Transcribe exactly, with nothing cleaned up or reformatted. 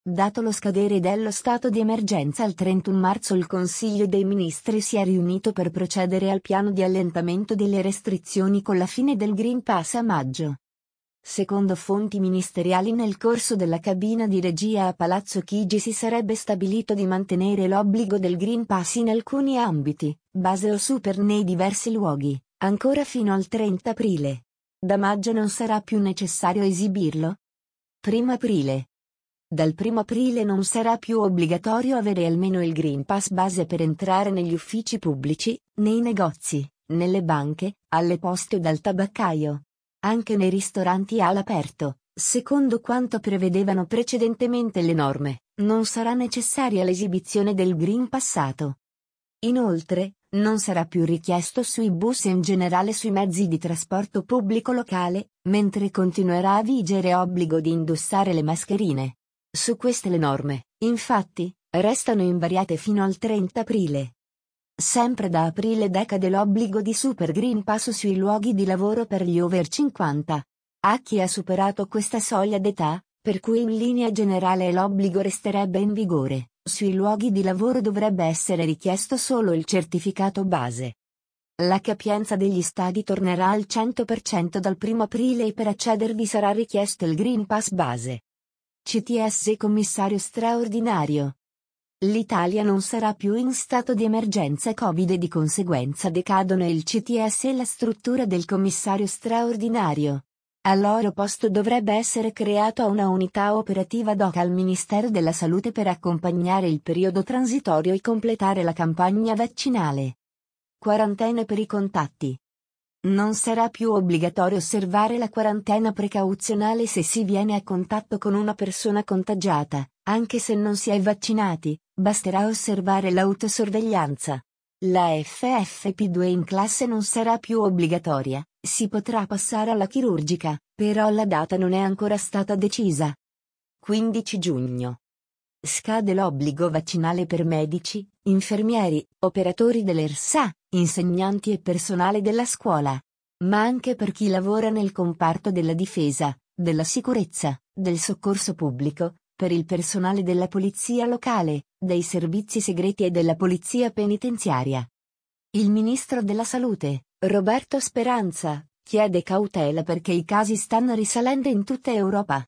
Dato lo scadere dello stato di emergenza al trentuno marzo, il Consiglio dei Ministri si è riunito per procedere al piano di allentamento delle restrizioni con la fine del Green Pass a maggio. Secondo fonti ministeriali, nel corso della cabina di regia a Palazzo Chigi si sarebbe stabilito di mantenere l'obbligo del Green Pass in alcuni ambiti, base o super nei diversi luoghi, ancora fino al trenta aprile. Da maggio non sarà più necessario esibirlo? Primo aprile. Dal primo aprile non sarà più obbligatorio avere almeno il Green Pass base per entrare negli uffici pubblici, nei negozi, nelle banche, alle poste o dal tabaccaio. Anche nei ristoranti all'aperto, secondo quanto prevedevano precedentemente le norme, non sarà necessaria l'esibizione del Green Passato. Inoltre, non sarà più richiesto sui bus e in generale sui mezzi di trasporto pubblico locale, mentre continuerà a vigere obbligo di indossare le mascherine. Su queste le norme, infatti, restano invariate fino al trenta aprile. Sempre da aprile decade l'obbligo di Super Green Pass sui luoghi di lavoro per gli over cinquanta. A chi ha superato questa soglia d'età, per cui in linea generale l'obbligo resterebbe in vigore, sui luoghi di lavoro dovrebbe essere richiesto solo il certificato base. La capienza degli stadi tornerà al cento per cento dal primo aprile e per accedervi sarà richiesto il Green Pass base. C T S Commissario straordinario. L'Italia non sarà più in stato di emergenza Covid e di conseguenza decadono il C T S e la struttura del commissario straordinario. Al loro posto dovrebbe essere creata una unità operativa ad hoc al Ministero della Salute per accompagnare il periodo transitorio e completare la campagna vaccinale. Quarantena per i contatti. Non sarà più obbligatorio osservare la quarantena precauzionale se si viene a contatto con una persona contagiata, anche se non si è vaccinati, basterà osservare l'autosorveglianza. La F F P due in classe non sarà più obbligatoria, si potrà passare alla chirurgica, però la data non è ancora stata decisa. quindici giugno. Scade l'obbligo vaccinale per medici, infermieri, operatori dell'E R S A, insegnanti e personale della scuola. Ma anche per chi lavora nel comparto della difesa, della sicurezza, del soccorso pubblico, per il personale della polizia locale, dei servizi segreti e della polizia penitenziaria. Il ministro della Salute, Roberto Speranza, chiede cautela perché i casi stanno risalendo in tutta Europa.